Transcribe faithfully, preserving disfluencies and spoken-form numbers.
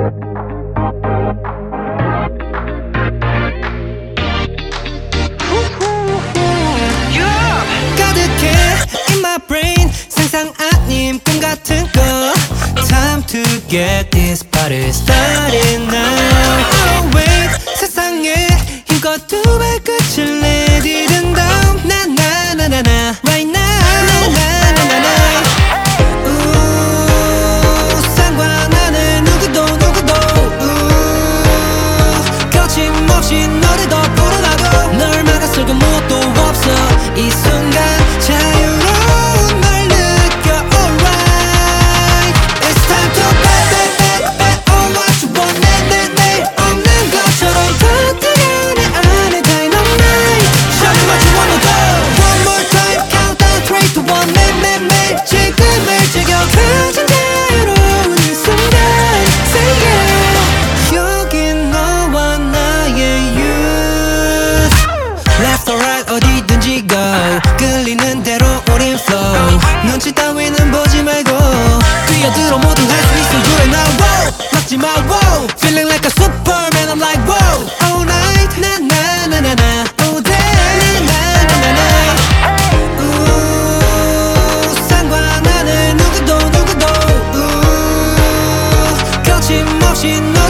상상 아님 꿈 같은 거 Time to get this party started now. Oh wait, 세상에 힘껏 두 발끝을 내디딘 다음 나나나나나 right now 나나나나나 우 상관하는 누구도 누구도 우 거침없이 너를 더 불어나고 널 막아설 건 무엇도 없어 이 순간 자유로운 어디든지 go 끌리는 대로 우린 flow 눈치 따위는 보지 말고 뛰어들어 모두 할 수 있어 you and I wow 막지마 wow feeling like a superman I'm like wow all night 나나나나나 all day 나나나나나 우 상관하는 누구도 누구도 우 거침없이 너